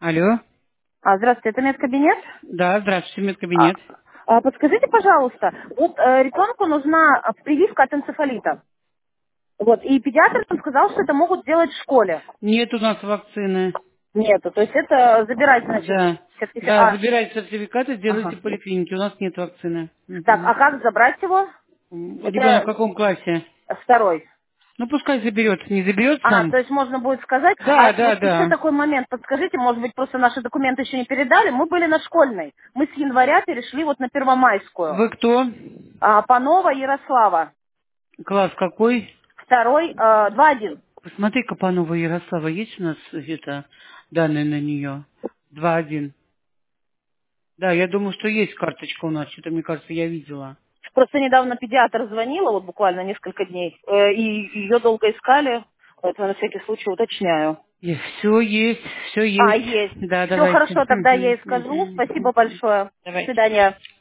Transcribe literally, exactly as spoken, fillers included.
Алло. А, здравствуйте, это медкабинет? Да, здравствуйте, А, медкабинет. а, подскажите, пожалуйста, вот э, ребенку нужна а, прививка от энцефалита. Вот, и педиатр нам сказал, что это могут сделать в школе. Нет у нас вакцины. Нету, то есть это забирать, значит, Да. Да, сертификат. А, забирайте сертификаты, сделайте ага. в поликлинике. У нас нет вакцины. Так, а Мгм. как забрать его? Ребенок в Это каком классе? второй. Ну, пускай заберет. Не заберет А, сам? то есть можно будет сказать. Да, А да, вот еще да. такой момент, подскажите, может быть, просто наши документы еще не передали. Мы были на школьной. Мы с января перешли вот на Первомайскую. Вы кто? А, Панова Ярослава. Класс какой? Второй, э, два один. Посмотри, Капанова Ярослава, есть у нас это данные на нее? Два один. Да, я думаю, что есть карточка у нас. Что-то, мне кажется, я видела. Просто недавно педиатр звонила, вот буквально несколько дней, э, и ее долго искали, поэтому на всякий случай уточняю. Все есть, все А, есть. есть. Да, Все давайте. хорошо, тогда я Мгм, ей скажу. мгм, Спасибо мгм. большое. До Давайте. свидания.